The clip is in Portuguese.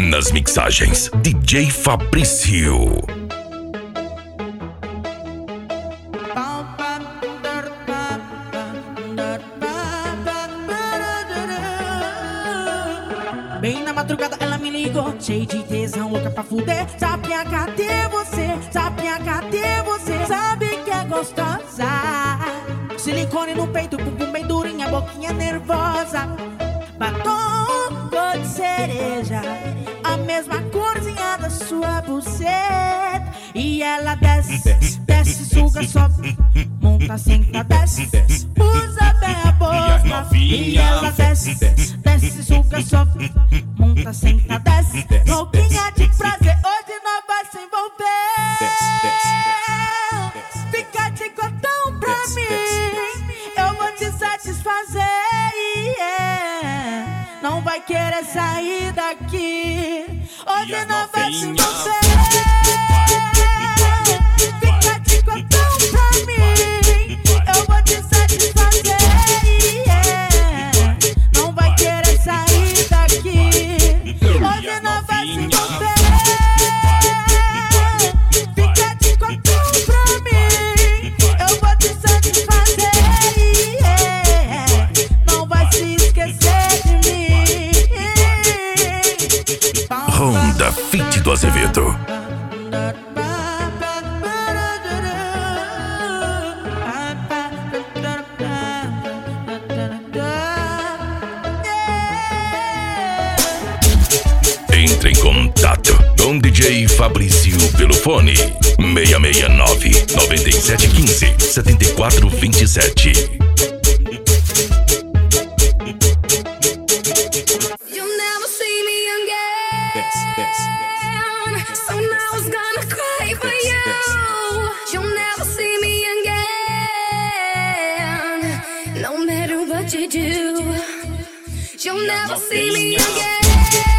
Nas mixagens, DJ Fabrício. Bem na madrugada ela me ligou, cheio de tesão, louca pra fuder. Sapinha, cadê você? Sapinha, cadê você? Sabe que é gostosa. Silicone no peito, bumbum bem durinha, boquinha nervosa. Batom cor de cereja, a mesma corzinha da sua buceta. E ela desce, desce, suga, sobe, monta, senta, desce, usa bem a boca. E ela desce, desce, suga, sobe, monta, senta, desce, louquinha de prazer, hoje nós vai se envolver. Fica de cotão pra mim, eu vou te satisfazer. Não vai querer sair daqui, hoje nós vai se envolver. Fica de cotão pra mim, eu vou te satisfazer. Não vai querer sair daqui, hoje nós vai se envolver. Fica de cotão pra mim, eu vou te satisfazer. Não vai se esquecer de mim. Honda Fit do Azevedo. Entre em contato com DJ Fabrício pelo fone 669 9715 7427. You'll never see me again.